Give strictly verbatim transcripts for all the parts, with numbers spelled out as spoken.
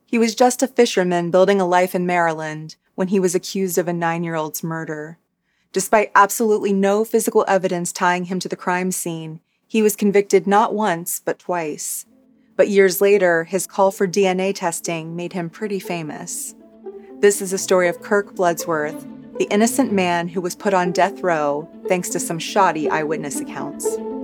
He was just a fisherman building a life in Maryland when he was accused of a nine-year-old's murder. Despite absolutely no physical evidence tying him to the crime scene, he was convicted not once, but twice. But years later, his call for D N A testing made him pretty famous. This is a story of Kirk Bloodsworth, the innocent man who was put on death row thanks to some shoddy eyewitness accounts.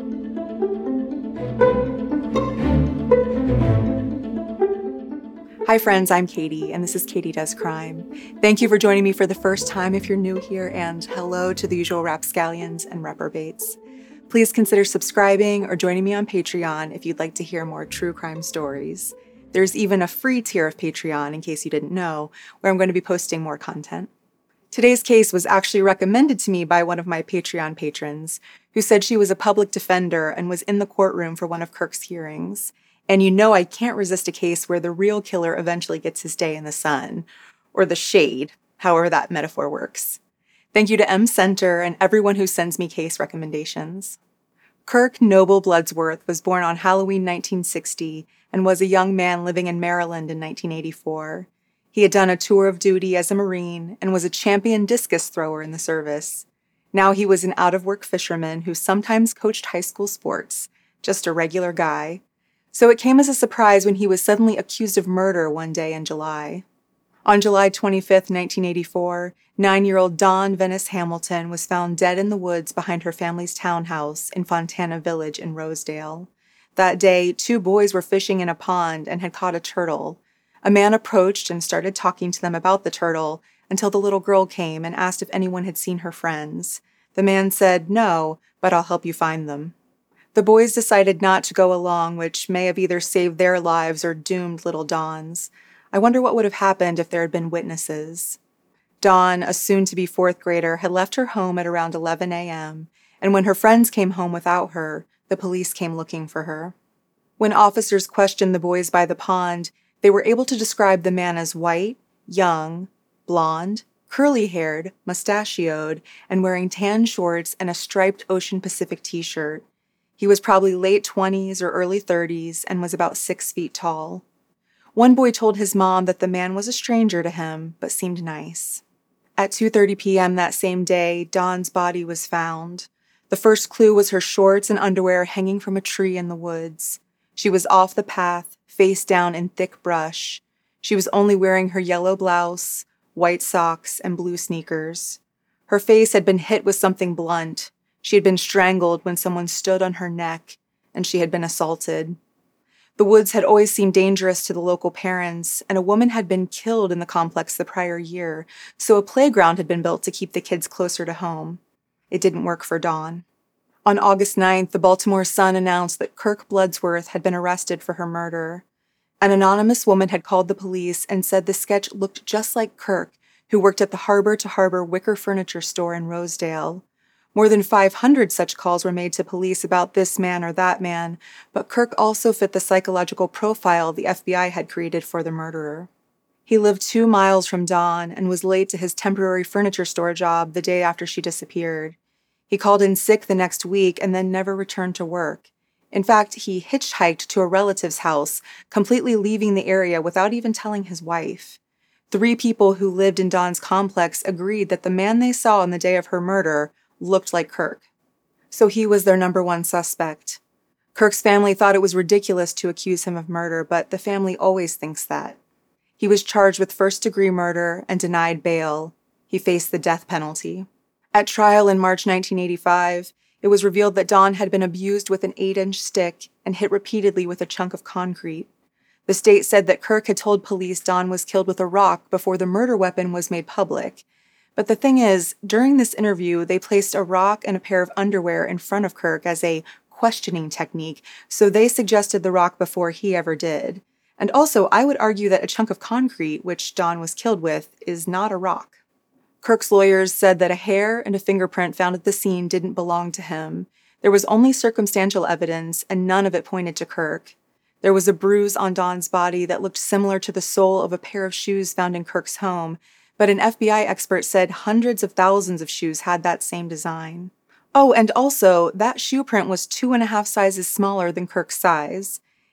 Hi friends, I'm Katie, and this is Katie Does Crime. Thank you for joining me for the first time if you're new here, and hello to the usual rapscallions and reprobates. Please consider subscribing or joining me on Patreon if you'd like to hear more true crime stories. There's even a free tier of Patreon, in case you didn't know, where I'm going to be posting more content. Today's case was actually recommended to me by one of my Patreon patrons, who said she was a public defender and was in the courtroom for one of Kirk's hearings. And you know I can't resist a case where the real killer eventually gets his day in the sun, or the shade, however that metaphor works. Thank you to M Center and everyone who sends me case recommendations. Kirk Noble Bloodsworth was born on Halloween nineteen sixty and was a young man living in Maryland in nineteen eighty-four. He had done a tour of duty as a Marine and was a champion discus thrower in the service. Now he was an out-of-work fisherman who sometimes coached high school sports, just a regular guy. So it came as a surprise when he was suddenly accused of murder one day in July. On July twenty-fifth, nineteen eighty-four, nine-year-old Dawn Venice Hamilton was found dead in the woods behind her family's townhouse in Fontana Village in Rosedale. That day, two boys were fishing in a pond and had caught a turtle. A man approached and started talking to them about the turtle until the little girl came and asked if anyone had seen her friends. The man said, "No, but I'll help you find them." The boys decided not to go along, which may have either saved their lives or doomed little Dawn's. I wonder what would have happened if there had been witnesses. Dawn, a soon-to-be fourth grader, had left her home at around eleven a.m., and when her friends came home without her, the police came looking for her. When officers questioned the boys by the pond, they were able to describe the man as white, young, blonde, curly-haired, mustachioed, and wearing tan shorts and a striped Ocean Pacific t-shirt. He was probably late twenties or early thirties and was about six feet tall. One boy told his mom that the man was a stranger to him, but seemed nice. At two thirty p.m. that same day, Dawn's body was found. The first clue was her shorts and underwear hanging from a tree in the woods. She was off the path, face down in thick brush. She was only wearing her yellow blouse, white socks, and blue sneakers. Her face had been hit with something blunt. She had been strangled when someone stood on her neck, and she had been assaulted. The woods had always seemed dangerous to the local parents, and a woman had been killed in the complex the prior year, so a playground had been built to keep the kids closer to home. It didn't work for Dawn. On August ninth, the Baltimore Sun announced that Kirk Bloodsworth had been arrested for her murder. An anonymous woman had called the police and said the sketch looked just like Kirk, who worked at the Harbor to Harbor Wicker Furniture Store in Rosedale. More than five hundred such calls were made to police about this man or that man, but Kirk also fit the psychological profile the F B I had created for the murderer. He lived two miles from Dawn and was late to his temporary furniture store job the day after she disappeared. He called in sick the next week and then never returned to work. In fact, he hitchhiked to a relative's house, completely leaving the area without even telling his wife. Three people who lived in Dawn's complex agreed that the man they saw on the day of her murder looked like Kirk. So he was their number one suspect. Kirk's family thought it was ridiculous to accuse him of murder, but the family always thinks that. He was charged with first-degree murder and denied bail. He faced the death penalty. At trial in March nineteen eighty-five, it was revealed that Dawn had been abused with an eight-inch stick and hit repeatedly with a chunk of concrete. The state said that Kirk had told police Dawn was killed with a rock before the murder weapon was made public. But the thing is, during this interview, they placed a rock and a pair of underwear in front of Kirk as a questioning technique, so they suggested the rock before he ever did. And also, I would argue that a chunk of concrete, which Dawn was killed with, is not a rock. Kirk's lawyers said that a hair and a fingerprint found at the scene didn't belong to him. There was only circumstantial evidence, and none of it pointed to Kirk. There was a bruise on Dawn's body that looked similar to the sole of a pair of shoes found in Kirk's home, but an F B I expert said hundreds of thousands of shoes had that same design. Oh, and also, that shoe print was two and a half sizes smaller than Kirk's size.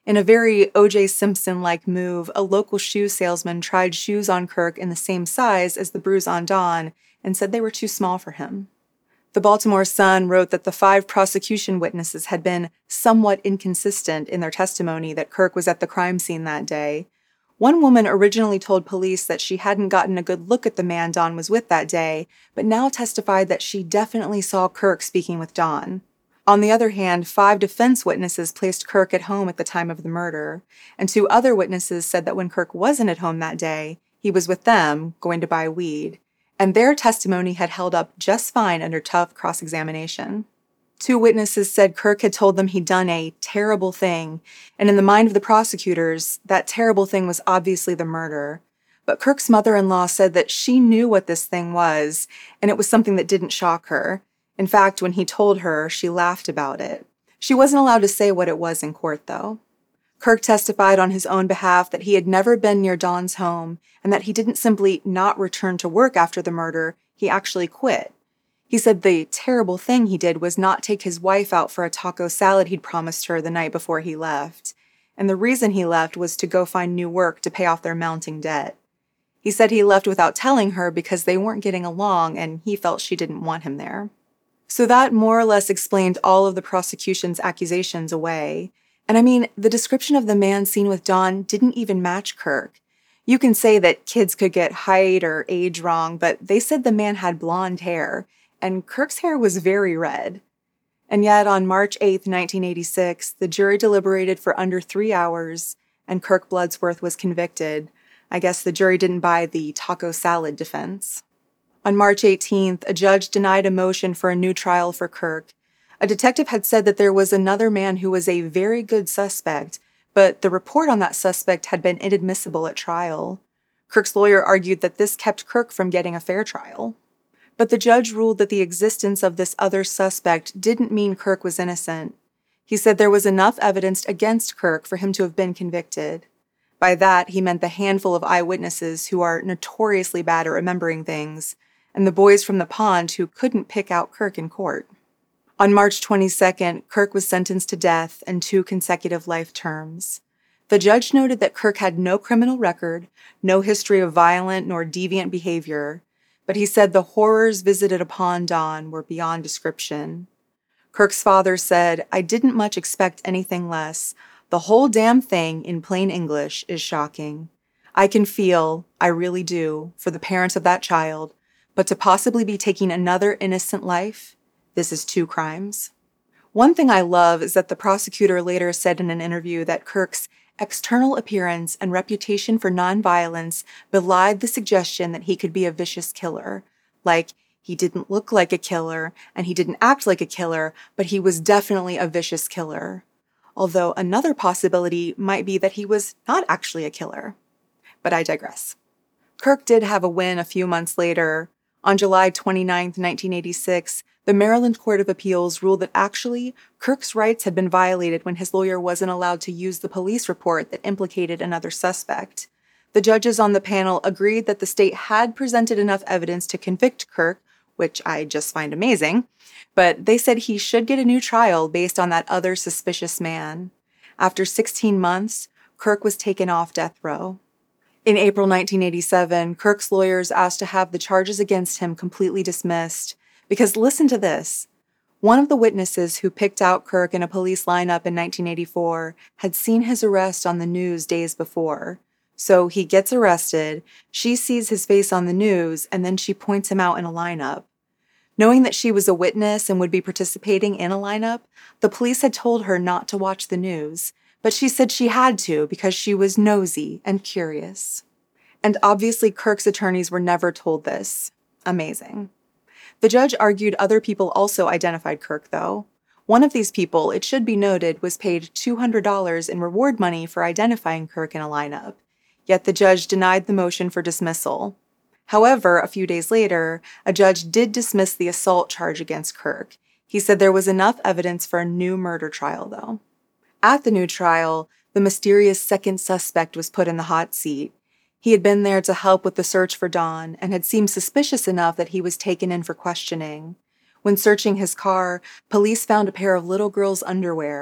In a very O J Simpson-like move, a local shoe salesman tried shoes on Kirk in the same size as the bruise on Don and said they were too small for him. The Baltimore Sun wrote that the five prosecution witnesses had been somewhat inconsistent in their testimony that Kirk was at the crime scene that day. One woman originally told police that she hadn't gotten a good look at the man Don was with that day, but now testified that she definitely saw Kirk speaking with Don. On the other hand, five defense witnesses placed Kirk at home at the time of the murder, and two other witnesses said that when Kirk wasn't at home that day, he was with them, going to buy weed, and their testimony had held up just fine under tough cross-examination. Two witnesses said Kirk had told them he'd done a terrible thing, and in the mind of the prosecutors, that terrible thing was obviously the murder. But Kirk's mother-in-law said that she knew what this thing was, and it was something that didn't shock her. In fact, when he told her, she laughed about it. She wasn't allowed to say what it was in court, though. Kirk testified on his own behalf that he had never been near Don's home, and that he didn't simply not return to work after the murder, he actually quit. He said the terrible thing he did was not take his wife out for a taco salad he'd promised her the night before he left. And the reason he left was to go find new work to pay off their mounting debt. He said he left without telling her because they weren't getting along and he felt she didn't want him there. So that more or less explained all of the prosecution's accusations away. And I mean, the description of the man seen with Don didn't even match Kirk. You can say that kids could get height or age wrong, but they said the man had blonde hair, and Kirk's hair was very red. And yet, on March eighth, nineteen eighty-six, the jury deliberated for under three hours, and Kirk Bloodsworth was convicted. I guess the jury didn't buy the taco salad defense. On March eighteenth, a judge denied a motion for a new trial for Kirk. A detective had said that there was another man who was a very good suspect, but the report on that suspect had been inadmissible at trial. Kirk's lawyer argued that this kept Kirk from getting a fair trial. But the judge ruled that the existence of this other suspect didn't mean Kirk was innocent. He said there was enough evidence against Kirk for him to have been convicted. By that, he meant the handful of eyewitnesses who are notoriously bad at remembering things, and the boys from the pond who couldn't pick out Kirk in court. On March twenty-second, Kirk was sentenced to death and two consecutive life terms. The judge noted that Kirk had no criminal record, no history of violent nor deviant behavior, but he said the horrors visited upon Don were beyond description. Kirk's father said, "I didn't much expect anything less. The whole damn thing, in plain English, is shocking. I can feel, I really do, for the parents of that child, but to possibly be taking another innocent life, this is two crimes." One thing I love is that the prosecutor later said in an interview that Kirk's external appearance and reputation for nonviolence belied the suggestion that he could be a vicious killer. Like, he didn't look like a killer, and he didn't act like a killer, but he was definitely a vicious killer. Although another possibility might be that he was not actually a killer. But I digress. Kirk did have a win a few months later. On July twenty-ninth, nineteen eighty-six, the Maryland Court of Appeals ruled that actually Kirk's rights had been violated when his lawyer wasn't allowed to use the police report that implicated another suspect. The judges on the panel agreed that the state had presented enough evidence to convict Kirk, which I just find amazing, but they said he should get a new trial based on that other suspicious man. After sixteen months, Kirk was taken off death row. In April nineteen eighty-seven, Kirk's lawyers asked to have the charges against him completely dismissed. Because listen to this. One of the witnesses who picked out Kirk in a police lineup in nineteen eighty-four had seen his arrest on the news days before. So he gets arrested, she sees his face on the news, and then she points him out in a lineup. Knowing that she was a witness and would be participating in a lineup, the police had told her not to watch the news, but she said she had to because she was nosy and curious. And obviously Kirk's attorneys were never told this. Amazing. The judge argued other people also identified Kirk, though. One of these people, it should be noted, was paid two hundred dollars in reward money for identifying Kirk in a lineup. Yet the judge denied the motion for dismissal. However, a few days later, a judge did dismiss the assault charge against Kirk. He said there was enough evidence for a new murder trial, though. At the new trial, the mysterious second suspect was put in the hot seat. He had been there to help with the search for Don and had seemed suspicious enough that he was taken in for questioning. When searching his car, police found a pair of little girls' underwear.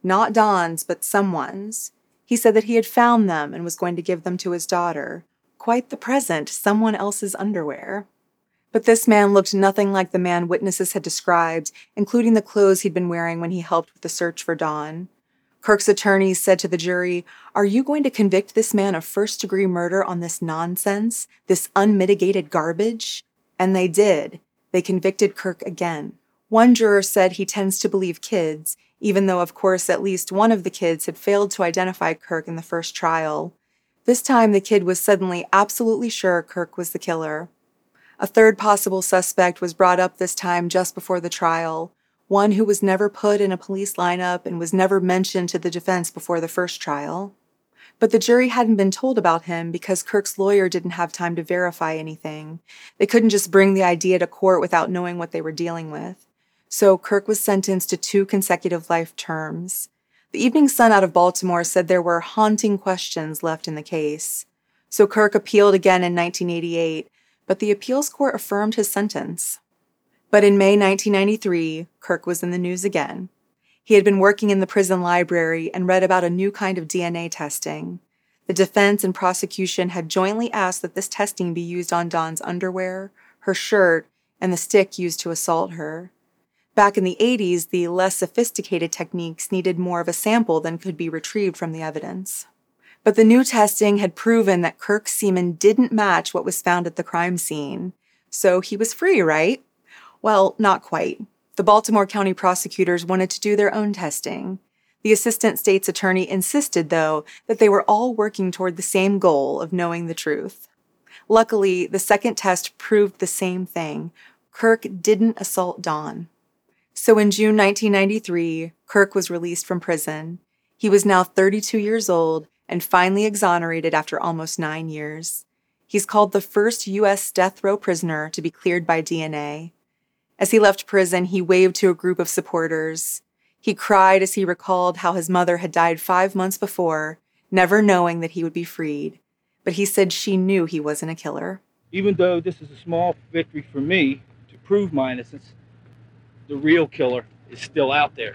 Not Don's, but someone's. He said that he had found them and was going to give them to his daughter. Quite the present, someone else's underwear. But this man looked nothing like the man witnesses had described, including the clothes he'd been wearing when he helped with the search for Dawn. Kirk's attorneys said to the jury, "Are you going to convict this man of first-degree murder on this nonsense, this unmitigated garbage?" And they did. They convicted Kirk again. One juror said he tends to believe kids, even though, of course, at least one of the kids had failed to identify Kirk in the first trial. This time, the kid was suddenly absolutely sure Kirk was the killer. A third possible suspect was brought up this time just before the trial, one who was never put in a police lineup and was never mentioned to the defense before the first trial. But the jury hadn't been told about him because Kirk's lawyer didn't have time to verify anything. They couldn't just bring the idea to court without knowing what they were dealing with. So Kirk was sentenced to two consecutive life terms. The Evening Sun out of Baltimore said there were haunting questions left in the case. So Kirk appealed again in nineteen eighty-eight, but the appeals court affirmed his sentence. But in May nineteen ninety-three, Kirk was in the news again. He had been working in the prison library and read about a new kind of D N A testing. The defense and prosecution had jointly asked that this testing be used on Dawn's underwear, her shirt, and the stick used to assault her. Back in the eighties, the less sophisticated techniques needed more of a sample than could be retrieved from the evidence. But the new testing had proven that Kirk's semen didn't match what was found at the crime scene. So he was free, right? Well, not quite. The Baltimore County prosecutors wanted to do their own testing. The assistant state's attorney insisted, though, that they were all working toward the same goal of knowing the truth. Luckily, the second test proved the same thing. Kirk didn't assault Dawn. So in June nineteen ninety-three, Kirk was released from prison. He was now thirty-two years old and finally exonerated after almost nine years. He's called the first U S death row prisoner to be cleared by D N A. As he left prison, he waved to a group of supporters. He cried as he recalled how his mother had died five months before, never knowing that he would be freed. But he said she knew he wasn't a killer. Even though this is a small victory for me to prove my innocence, the real killer is still out there.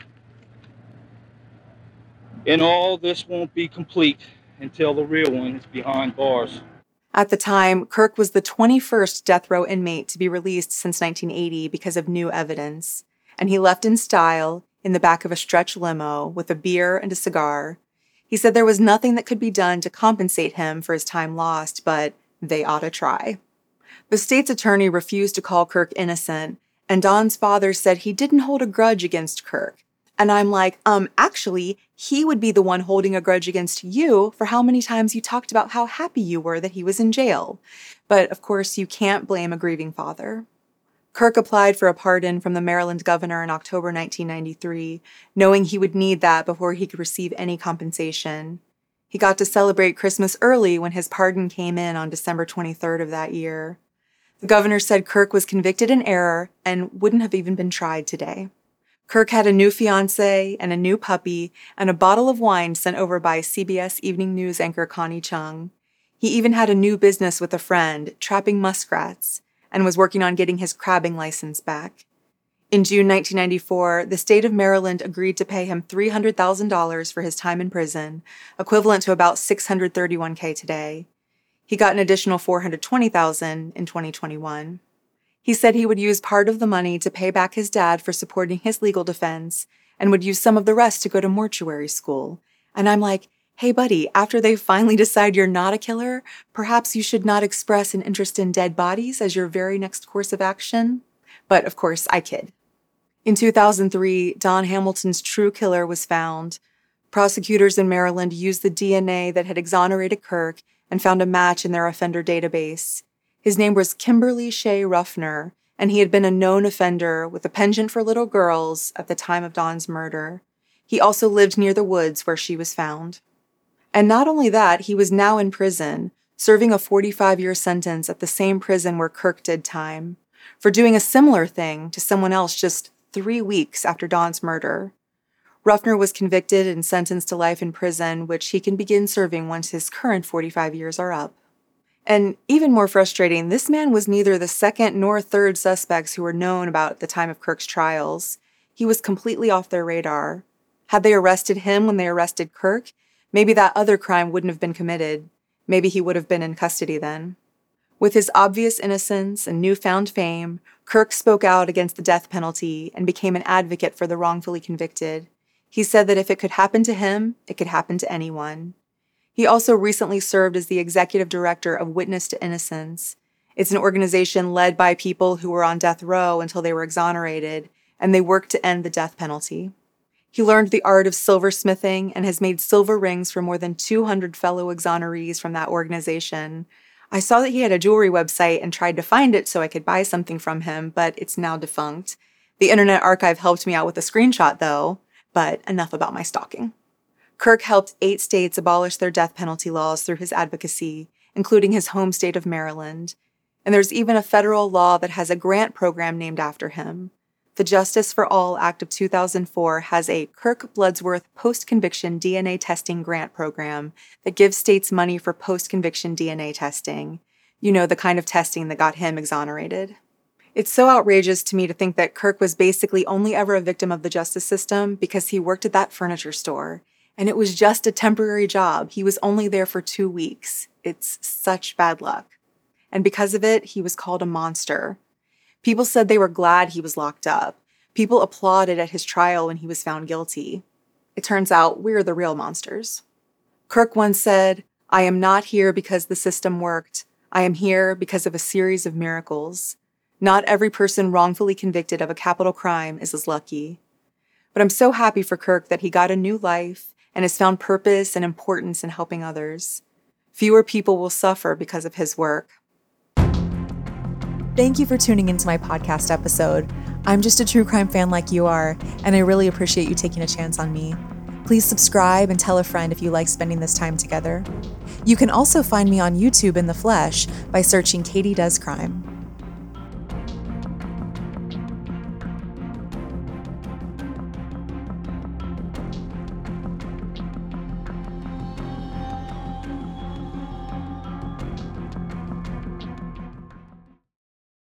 And all this won't be complete until the real one is behind bars. At the time, Kirk was the twenty-first death row inmate to be released since nineteen eighty because of new evidence, and he left in style in the back of a stretch limo with a beer and a cigar. He said there was nothing that could be done to compensate him for his time lost, but they ought to try. The state's attorney refused to call Kirk innocent, and Dawn's father said he didn't hold a grudge against Kirk. And I'm like, um, actually, he would be the one holding a grudge against you for how many times you talked about how happy you were that he was in jail. But, of course, you can't blame a grieving father. Kirk applied for a pardon from the Maryland governor in October nineteen ninety-three, knowing he would need that before he could receive any compensation. He got to celebrate Christmas early when his pardon came in on December twenty-third of that year. The governor said Kirk was convicted in error and wouldn't have even been tried today. Kirk had a new fiancée and a new puppy and a bottle of wine sent over by C B S Evening News anchor Connie Chung. He even had a new business with a friend, trapping muskrats, and was working on getting his crabbing license back. In June nineteen ninety-four, the state of Maryland agreed to pay him three hundred thousand dollars for his time in prison, equivalent to about six hundred thirty-one thousand dollars today. He got an additional four hundred twenty thousand dollars in twenty twenty-one. He said he would use part of the money to pay back his dad for supporting his legal defense and would use some of the rest to go to mortuary school. And I'm like, hey, buddy, after they finally decide you're not a killer, perhaps you should not express an interest in dead bodies as your very next course of action. But, of course, I kid. In two thousand three, Don Hamilton's true killer was found. Prosecutors in Maryland used the D N A that had exonerated Kirk and found a match in their offender database. His name was Kimberly Shea Ruffner, and he had been a known offender with a penchant for little girls at the time of Dawn's murder. He also lived near the woods where she was found. And not only that, he was now in prison, serving a forty-five-year sentence at the same prison where Kirk did time, for doing a similar thing to someone else just three weeks after Dawn's murder. Ruffner was convicted and sentenced to life in prison, which he can begin serving once his current forty-five years are up. And even more frustrating, this man was neither the second nor third suspects who were known about at the time of Kirk's trials. He was completely off their radar. Had they arrested him when they arrested Kirk, maybe that other crime wouldn't have been committed. Maybe he would have been in custody then. With his obvious innocence and newfound fame, Kirk spoke out against the death penalty and became an advocate for the wrongfully convicted. He said that if it could happen to him, it could happen to anyone. He also recently served as the executive director of Witness to Innocence. It's an organization led by people who were on death row until they were exonerated, and they work to end the death penalty. He learned the art of silversmithing and has made silver rings for more than two hundred fellow exonerees from that organization. I saw that he had a jewelry website and tried to find it so I could buy something from him, but it's now defunct. The Internet Archive helped me out with a screenshot, though, but enough about my stalking. Kirk helped eight states abolish their death penalty laws through his advocacy, including his home state of Maryland. And there's even a federal law that has a grant program named after him. The Justice for All Act of two thousand four has a Kirk Bloodsworth post-conviction D N A testing grant program that gives states money for post-conviction D N A testing. You know, the kind of testing that got him exonerated. It's so outrageous to me to think that Kirk was basically only ever a victim of the justice system because he worked at that furniture store. And it was just a temporary job. He was only there for two weeks. It's such bad luck. And because of it, he was called a monster. People said they were glad he was locked up. People applauded at his trial when he was found guilty. It turns out we're the real monsters. Kirk once said, "I am not here because the system worked. I am here because of a series of miracles. Not every person wrongfully convicted of a capital crime is as lucky." But I'm so happy for Kirk that he got a new life and has found purpose and importance in helping others. Fewer people will suffer because of his work. Thank you for tuning into my podcast episode. I'm just a true crime fan like you are, and I really appreciate you taking a chance on me. Please subscribe and tell a friend if you like spending this time together. You can also find me on YouTube in the flesh by searching Katie Does Crime.